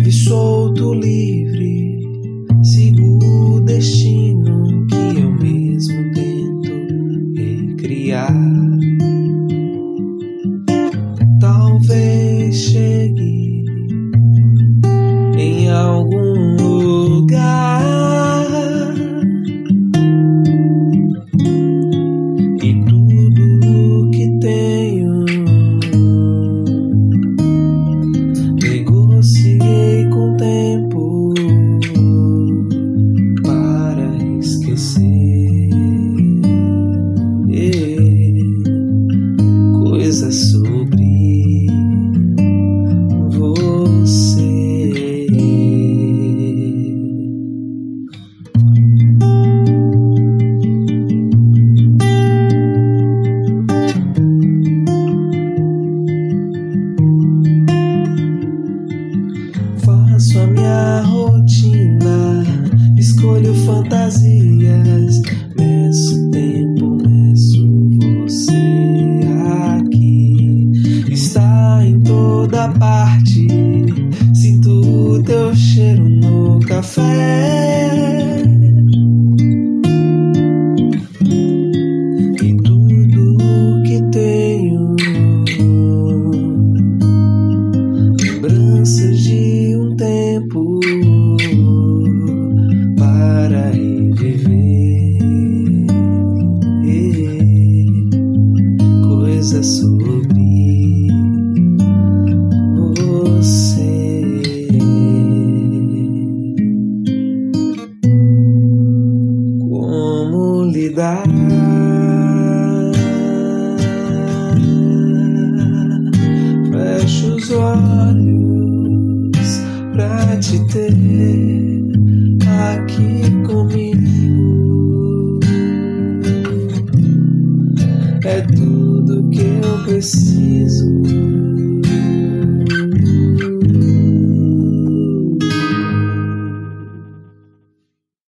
leve, solto, livre, sigo o destino que eu mesmo tento recriar. Talvez chegue em algum lugar e tudo que tenho negociei com o tempo para esquecer coisas sobre você. Faço a minha rotina, escolho fantasias, meço tempo, meço você aqui. Está em toda parte, sinto o teu cheiro no café. E tudo que tenho, lembranças de um tempo para reviver coisas sobre você. Como lidar? Fecho os olhos pra te ter aqui comigo. É tudo que eu preciso.